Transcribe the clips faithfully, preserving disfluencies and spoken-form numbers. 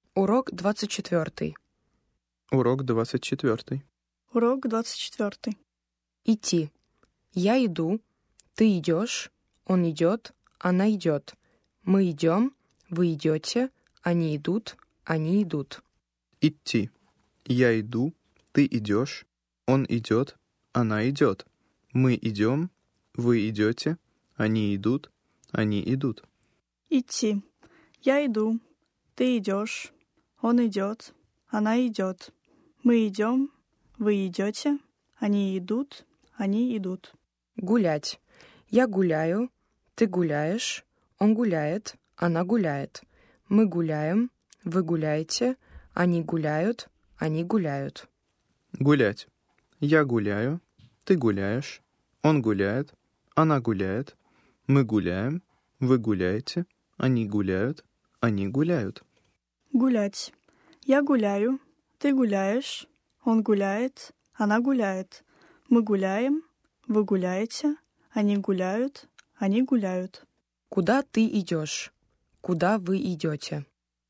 Урок двадцать четвертый. Урок двадцать четвертый. Урок двадцать четвертый. Идти. Я иду, ты идешь, он идет, она идет. Мы идем, вы идете, они идут, они идут. Идти. Я иду, ты идешь, он идет, она идет. Мы идем, вы идете, они идут, они идут. Идти. Я иду, ты идешь, он идет, она идет. Мы идем, вы идете, они идут, они идут. Гулять. Я гуляю, ты гуляешь, он гуляет, она гуляет. Мы гуляем, вы гуляете, они гуляют, они гуляют. Гулять. Я гуляю, ты гуляешь, он гуляет, она гуляет. Мы гуляем, вы гуляете, они гуляют, они гуляют. Гулять. Я гуляю, ты гуляешь, он гуляет, она гуляет. Мы гуляем, вы гуляете, они гуляют, они гуляют. Куда ты идешь? Куда вы идете?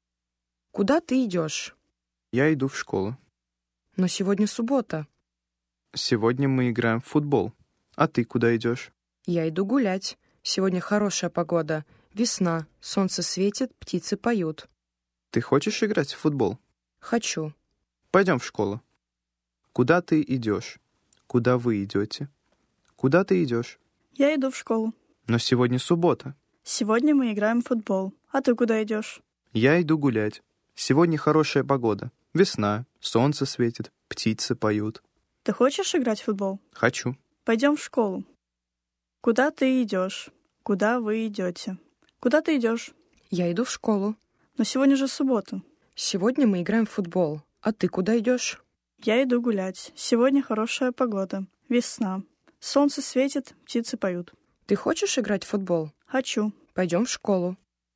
Куда ты идешь? Я иду в школу. Но сегодня суббота. Сегодня мы играем в футбол. А ты куда идешь? Я иду гулять. Сегодня хорошая погода. Весна. Солнце светит, птицы поют. Ты хочешь играть в футбол? Хочу. Пойдем в школу. Куда ты идешь? Куда вы идете? Куда ты идешь? Я иду в школу. Но сегодня суббота. Сегодня мы играем в футбол. А ты куда идешь? Я иду гулять. Сегодня хорошая погода. Весна, солнце светит, птицы поют. Ты хочешь играть в футбол? Хочу. Пойдем в школу. Куда ты идешь? Куда вы идете? Куда ты идешь? Я иду в школу. Но сегодня же суббота. Сегодня мы играем в футбол. А ты куда идешь? Я иду гулять. Сегодня хорошая погода. Весна. Солнце светит, птицы поют. Ты хочешь играть в футбол? Хочу. Пойдем в школу.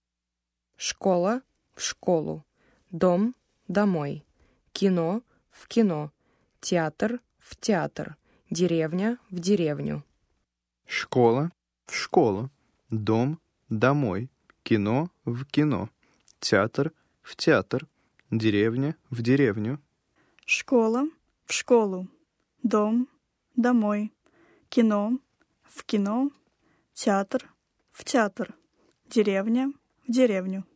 Школа в школу. Дом домой. Кино в кино. Театр в театр. Деревня в деревню. Школа в школу. Дом домой. Кино в кино. Театр в театр. Деревня в деревню. Школа в школу. Дом домой. Кино в кино. Театр в театр. Деревня в деревню.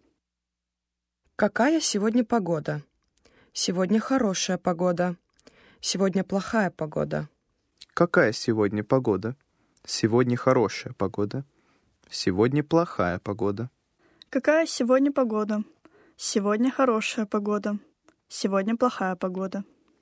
Какая сегодня погода? Сегодня хорошая погода. Сегодня плохая погода. Какая сегодня погода? Сегодня хорошая погода. Сегодня плохая погода. Какая сегодня погода? Сегодня хорошая погода. Сегодня плохая погода.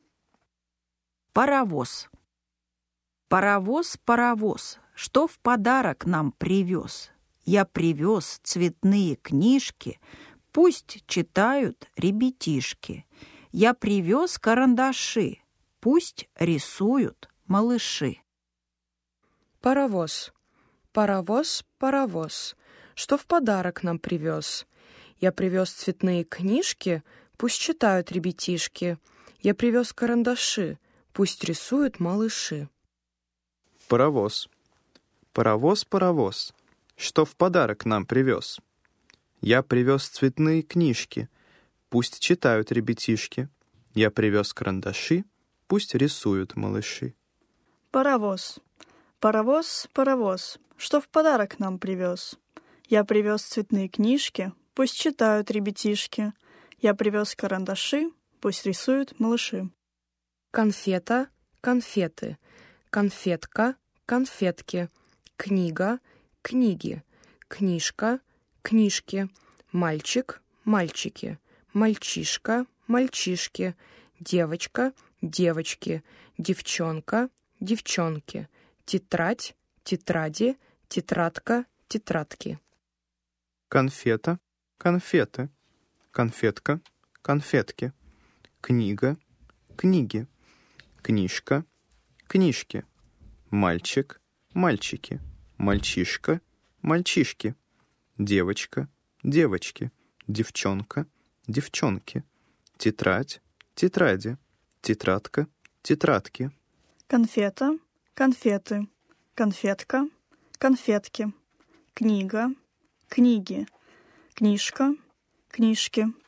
Паровоз. Паровоз, паровоз, что в подарок нам привез? Я привез цветные книжки, пусть читают ребятишки. Я привез карандаши, пусть рисуют малыши. Паровоз. Паровоз, паровоз, что в подарок нам привез? Я привез цветные книжки, пусть читают ребятишки. Я привез карандаши, пусть рисуют малыши. Паровоз. Паровоз, паровоз, что в подарок нам привез? Я привез цветные книжки, пусть читают ребятишки. Я привез карандаши, пусть рисуют малыши. Паровоз. Паровоз, паровоз, что в подарок нам привез? Я привез цветные книжки, пусть читают ребятишки. Я привез карандаши, пусть рисуют малыши. Конфета, конфеты. Конфетка, конфетки. Книга, книги. Книжка, книжки. Мальчик, мальчики. Мальчишка, мальчишки. Девочка, девочки. Девчонка, девчонки. Тетрадь, тетради. Тетрадка, тетрадки. Конфета, конфеты. Конфетка, конфетки. Книга, книги. Книжка, книжки. Мальчик, мальчики. Мальчишка, мальчишки. Девочка, девочки. Девчонка, девчонки. Тетрадь, тетради. Тетрадка, тетрадки. Конфета, конфеты. Конфетка, конфетки. Книга, книги. Книжка, книжки.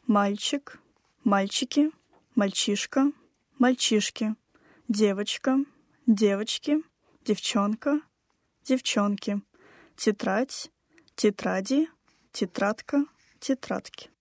мальчик, мальчики, мальчишка, мальчишки, девочка, девочки, девчонка, девчонки, тетрадь, тетради, тетрадка, тетрадки.